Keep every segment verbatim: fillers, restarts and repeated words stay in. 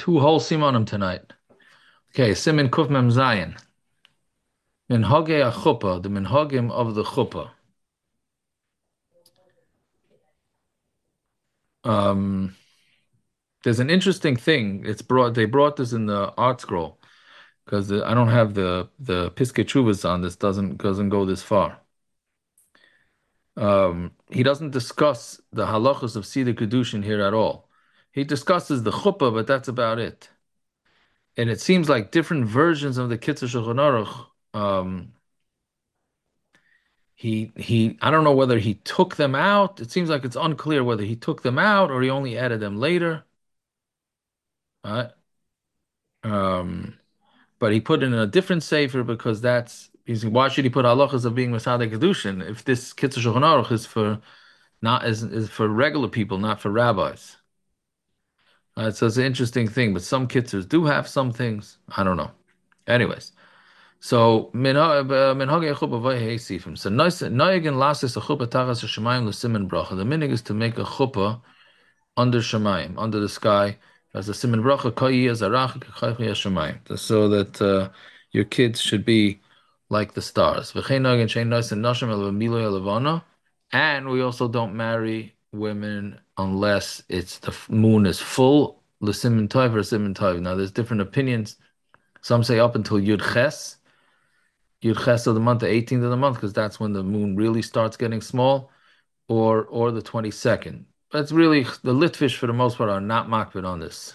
Two whole simonim tonight. Okay, Simin Kuf Mem Zayin. Minhage a chuppah, the minhagim of the chuppah. Um, there's an interesting thing. It's brought. They brought this in the art scroll because I don't have the the Piskei Teshuvos on this. Doesn't doesn't go this far. Um, he doesn't discuss the halachos of Sida Kedushin here at all. He discusses the chuppah, but that's about it. And it seems like different versions of the Kitzur Shulchan Aruch. Um, He he I don't know whether he took them out. It seems like it's unclear whether he took them out or he only added them later. Right? Um, but he put in a different sefer because that's he's, why should he put halachas of being Masada Kedushin if this Kitzur Shulchan Aruch is for not is, is for regular people, not for rabbis. Right? So it's an interesting thing, but some kitzurs do have some things. I don't know. Anyways. So minhag chuppah vayhei sifim. So noyagin lasis a chuppah tachas shemayim l'simen bracha. The minhag is to make a chuppah under shemayim, under the sky, as a simen bracha kayi as a rach kachaychi shemayim, so that uh, your kids should be like the stars. V'chein noyagin shein nois and nashim el v'miloy levana. And we also don't marry women unless it's the moon is full l'simen tov or simen tov. Now there's different opinions. Some say up until Yud Ches. Yud Ches of the month, the eighteenth of the month, because that's when the moon really starts getting small, or or the twenty-second. But it's really the Litvish for the most part are not makbid on this.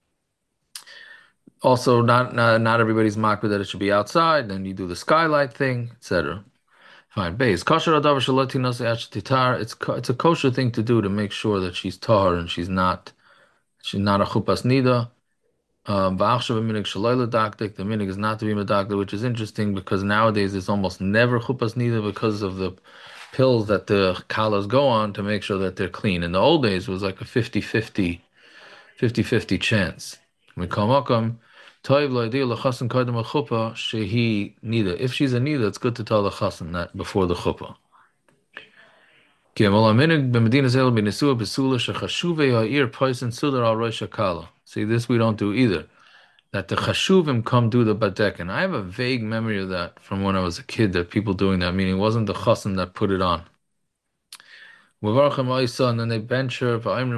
Also, not not, not everybody's makbid that it should be outside. Then you do the skylight thing, et cetera. Fine. Base kosher adavar shalotinos titar. It's it's a kosher thing to do to make sure that she's tahar and she's not she's not a chupas nida. Um, the minig is not to be medakdek, which is interesting because nowadays it's almost never chupas nida because of the pills that the kalas go on to make sure that they're clean. In the old days, it was like a fifty-fifty, fifty-fifty chance. If she's a nida, it's good to tell the chassan that before the chuppah. See, this we don't do either. That the chashuvim come do the badek, and I have a vague memory of that from when I was a kid. That people doing that, meaning it wasn't the chassan that put it on. And then they bench her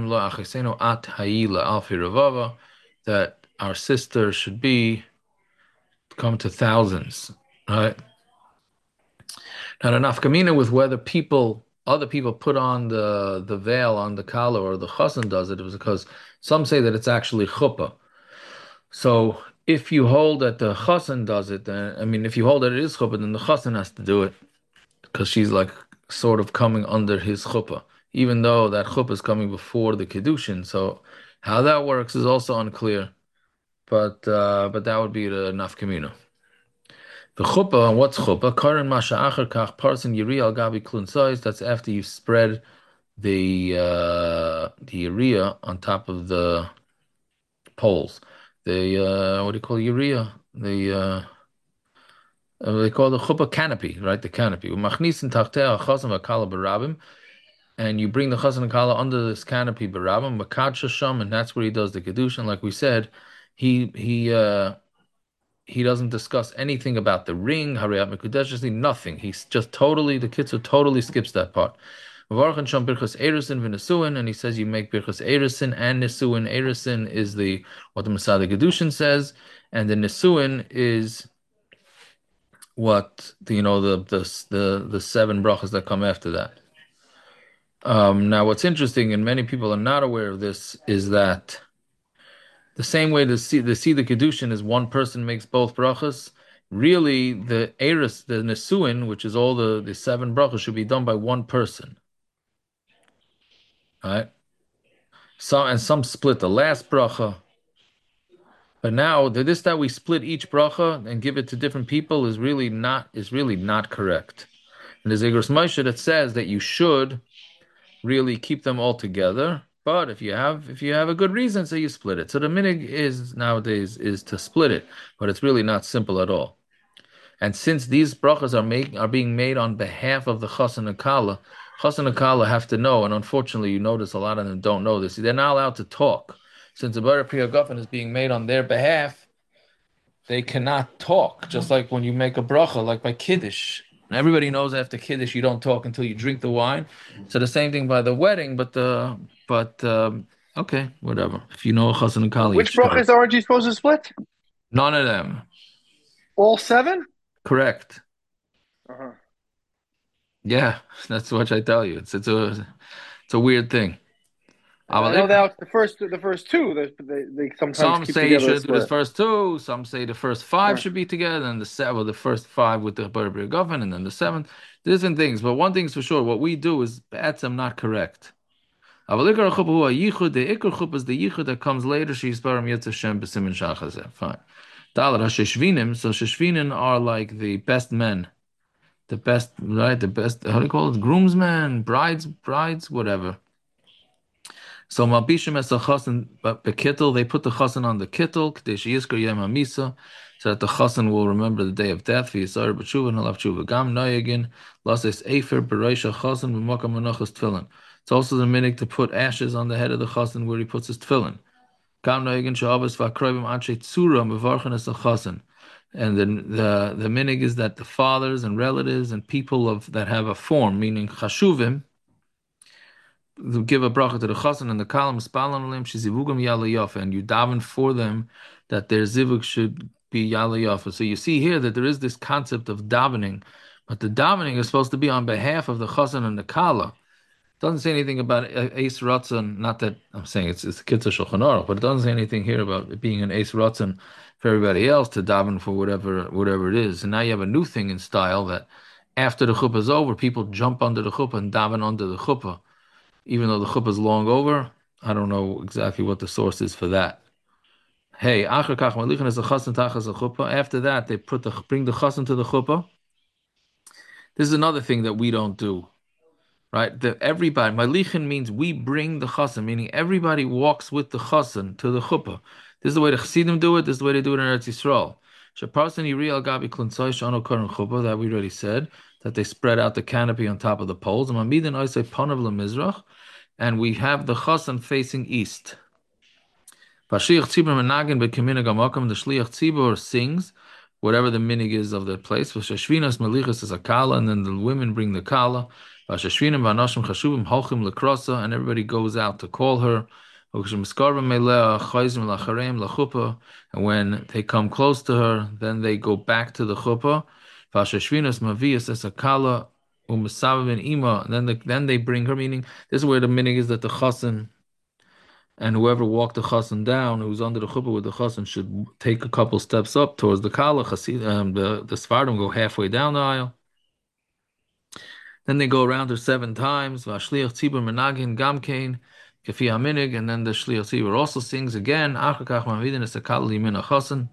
that our sister should be come to thousands, right? Now the nafkamina with whether people, other people put on the the veil on the kala or the chassan does it, it was because some say that it's actually chuppah. So if you hold that the chassan does it, then I mean, if you hold that it is chuppah, then the chassan has to do it because she's like sort of coming under his chuppah, even though that chuppah is coming before the kedushin. So how that works is also unclear, but uh, but that would be the nafkamina. The chuppah, what's chuppah? Karin masha acher kach parson yiri al gabi klun size. That's after you spread the uh, the urea on top of the poles. The uh, what do you call urea? The uh, uh, they call the chuppah canopy, right? The canopy. Umachnisin tachtea chazan v'kala barabim, and you bring the chazan and kala under this canopy barabim makad sham, and that's where he does the kedushin. Like we said, he he. Uh, He doesn't discuss anything about the ring, Hariyat Mekudesh, nothing. He's just totally, the Kitzur totally skips that part. And he says you make Birchas Erisin and Nisuin. Erisin is the what the Masada Gedushin says, and the Nisuin is what the, you know the the the the seven brachas that come after that. Um, now, what's interesting, and many people are not aware of this, is that the same way the see the see the kedushin is one person makes both brachas. Really, the eris, the nesuin, which is all the the seven brachas, should be done by one person. All right. Some and some split the last bracha. But now the, this that we split each bracha and give it to different people is really not is really not correct. And there's Igros Moshe that says that you should really keep them all together. But if you have if you have a good reason, so you split it. So the minig is nowadays is to split it, but it's really not simple at all. And since these brachas are making are being made on behalf of the chassan and kala, chassan and kala have to know. And unfortunately, you notice a lot of them don't know this. They're not allowed to talk. since the Bar Priya Gofen is being made on their behalf, they cannot talk. Just like when you make a bracha, like by Kiddush. Everybody knows after Kiddush you don't talk until you drink the wine. So the same thing by the wedding, but the but um, okay, whatever. If you know a chassan and kali, Which it's short. brachas aren't you supposed to split? None of them. All seven? Correct. Uh-huh. Yeah, that's what I tell you. It's it's a it's a weird thing. And I know that the first the first two they they, they sometimes Some keep say you together a should do this split. first two. Some say the first five Uh, should be together, and the seven, well, the first five with the Burberry government, and then the seventh. Different things, but one thing's for sure: what we do is I'm not correct. Aber ikar chuppah hu a yichud. The ikar chuppah is the yichud that comes later. She's baram yetz Hashem b'simin shachazeh. Fine. Dalar hasheshvinim. So sheshvinim are like the best men, the best, right? The best. How do you call it? Groomsmen, brides, brides, whatever. So Malbishim as a chassan, but bekittel, they put the chassan on the kittel, kadesh yizkar yem hamisa, so that the chassan will remember the day of death. V'yisar b'tshuva and halav tshuva gam noyagin, lases efer bereisha chassan b'makam menachas tefillin. It's also the minhag to put ashes on the head of the chassan where he puts his tefillin. Gam noyagin she'avos v'akroivim anshe tzura mevarchan es a chassan. And then the the minhag is that the fathers and relatives and people of that have a form, meaning chashuvim, give a bracha to the chassan and the kalam spalan olim shezivugam yala yafa, and you daven for them that their zivug should be yala yafa. So you see here that there is this concept of davening, but the davening is supposed to be on behalf of the chassan and the kala. It doesn't say anything about ace ratzon. Not that I'm saying it's it's a kitzur shulchan aruch, but it doesn't say anything here about it being an ace ratzon for everybody else to daven for whatever whatever it is. And now you have a new thing in style that after the chuppah is over, people jump under the chuppah and daven under the chuppah even though the chuppah is long over. I don't know exactly what the source is for that. Hey, achar kach malichin is a chassan tachas a chuppah. After that, they put the bring the chassan to the chuppah. This is another thing that we don't do, right? That everybody malichin means we bring the chassan, meaning everybody walks with the chassan to the chuppah. This is the way the chassidim do it. This is the way they do it in Eretz Yisrael. Shaparsan yiri al gabi kluntzai shano karan chuppah, that we already said, that they spread out the canopy on top of the poles. And mamidin oisei panav lemizrach, and we have the chassan facing east. Vashliach tzibur menagin bekiminag hamakom. The shliach tzibur sings whatever the minig is of the place. Vashashvinas melichas is a kala, and then the women bring the kala. Vashashvinim vanashim chashuvim holchim lekrosa, and everybody goes out to call her. And when they come close to her, then they go back to the chuppah. Vashashvinas mavias es a kala u'mesavim ima. Then the, then they bring her. Meaning, this is where the minig is that the chassan and whoever walked the chassan down, who's under the chuppah with the chassan, should take a couple steps up towards the kala. Chassid, um, the the Sephardim go halfway down the aisle. Then they go around her seven times. Vashliach tzibur menagin gamkein kefi haminig, and then the shliach tzibur also sings again. Achar kach mavidin es hakala limin chassan.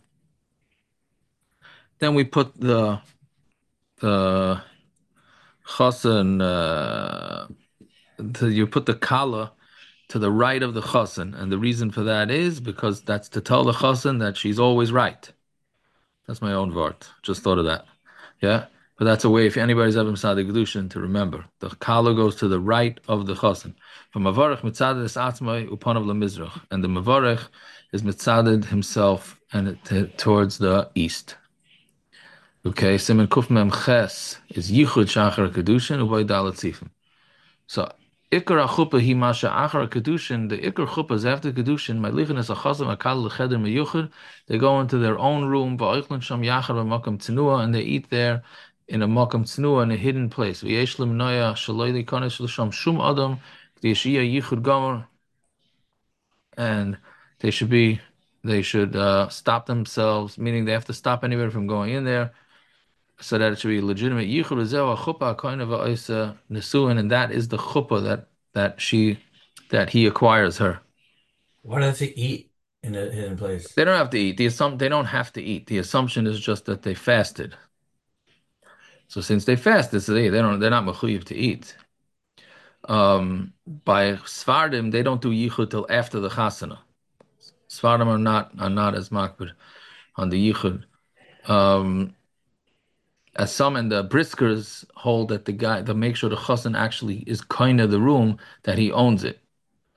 Then we put the the chassan. Uh, the, you put the kala to the right of the chassan, and the reason for that is because that's to tell the chassan that she's always right. That's my own word. Just thought of that. Yeah, but that's a way if anybody's ever Mitzad Kedushin to remember. The kala goes to the right of the chassan. From Mavarech mitzaded is atzmai upanav lemizrach, and the Mavarech is mitzaded himself and it, towards the east. Okay, Siman Kuf Mem Ches is Yichud Shachar Kedushin Ubay Dalat Sifim. So Ikar chuppah hi masha achar kedushin. The ikar chuppah is after kedushin. My lichin is a chazam akal lecheder meyuchid. They go into their own room. Va'oichlin sham yachar v'makam tznua, and they eat there in a makam tznua in a hidden place. V'yesh lim noya shaloi likonesh l'sham shum adam v'yeshia yichud gomer, and they should be they should uh, stop themselves, meaning they have to stop anybody from going in there so that it should be legitimate. Yichud zewa chuppah kind of a nesuin, and that is the chuppah that that she that he acquires her. Why do they have to eat in a hidden place? They don't have to eat. The assump they don't have to eat. The assumption is just that they fasted. So since they fasted, so they they don't they're not mechuyev to eat. Um, by Sfardim, they don't do yichud till after the chasana. Sfardim are not are not as makbid on the yichud. Um, As some and the briskers hold that the guy, to make sure the chassan actually is kind of the room, that he owns it.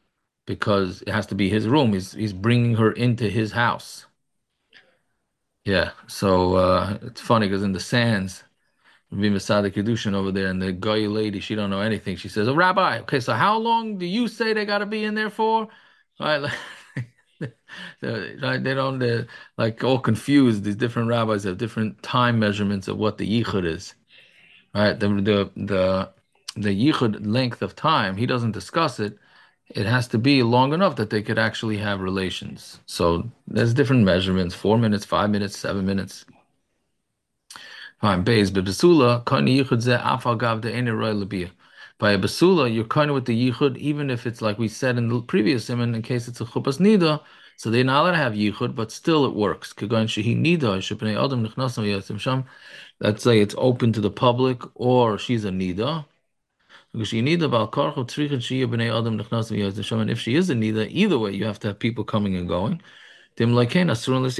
because it has to be his room. He's he's bringing her into his house. Yeah. So uh, it's funny because in the sands, be Masada Kedushin over there, and the guy lady, she don't know anything. She says, "Oh, Rabbi, okay, so how long do you say they got to be in there for?" Right? They they don't, they're like all confused. These different rabbis have different time measurements of what the yichud is. Right? The the the the yichud length of time, he doesn't discuss it. It has to be long enough that they could actually have relations. So there's different measurements: four minutes, five minutes, seven minutes. Fine. Beis bebesula kani yichud ze afal gav de ene roy labia. By a besula, you're kind of with the yichud, even if it's like we said in the previous simon, in case it's a chupas nida, so they're not allowed to have yichud, but still it works. Kagan shehi nida shepnei adam nechnasam yasim sham. Let's say it's open to the public, or she's a nida. Because she nida bal karchu tzrichet shehi bnei adam nechnasam yasim sham. And if she is a nida, either way, you have to have people coming and going. They're not allowed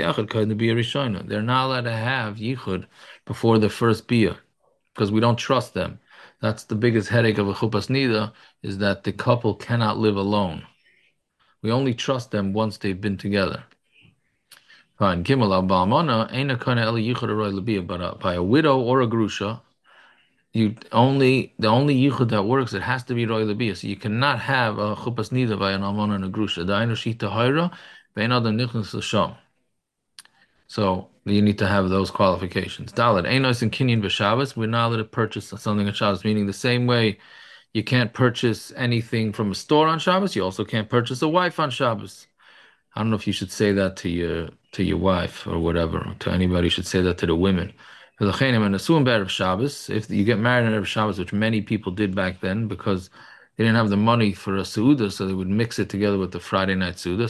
to have yichud before the first bia because we don't trust them. That's the biggest headache of a chupas nida, is that the couple cannot live alone. We only trust them once they've been together. Fine. Gimel al ba'almana ain't a kind of yichud aroy labia, but uh, by a widow or a grusha, you only the only yichud that works, it has to be roy labia. So you cannot have a chupas nida by an almana and a grusha. Da'inu shita hayra bein adam nichnas l'sham. So you need to have those qualifications. Dalit, Einos and Kinyan b'Shabbos, we're not allowed to purchase something on Shabbos, meaning the same way you can't purchase anything from a store on Shabbos, you also can't purchase a wife on Shabbos. I don't know if you should say that to your to your wife or whatever, to anybody. You should say that to the women. If you get married on Erev Shabbos, which many people did back then, because they didn't have the money for a Seudah, so they would mix it together with the Friday night Seudah.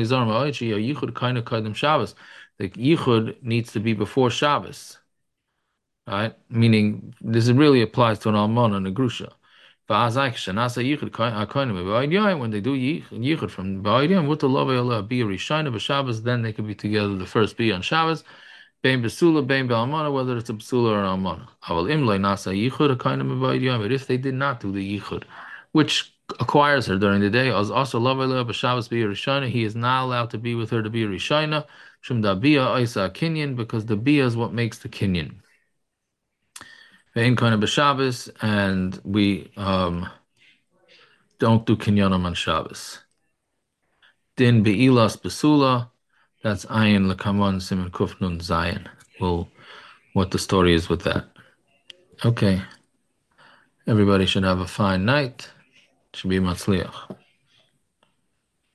The yichud needs to be before Shabbos, right? Meaning this really applies to an almana and a grusha. When they do yichud from ba'idiyam with the love of be a rishayna b'Shabbos, then they can be together. The first be on Shabbos, bein besula, bein be'almana, whether it's a besula or an almana. Aval imlay nasa yichud a kind of ba'idiyam. But if they did not do the yichud, which acquires her during the day, as also love b'Shabbos be a rishayna, he is not allowed to be with her to be a rishayna. Shum da bia isa kinyan, because the bia is what makes the kinyan. Ve'in kind of Shabbos, and we um, don't do kinyanim on Shabbos. Din be'ilas besula, that's ayin lekaman siman kufnun zayin. Well, what the story is with that. Okay. Everybody should have a fine night. Should be matzliach.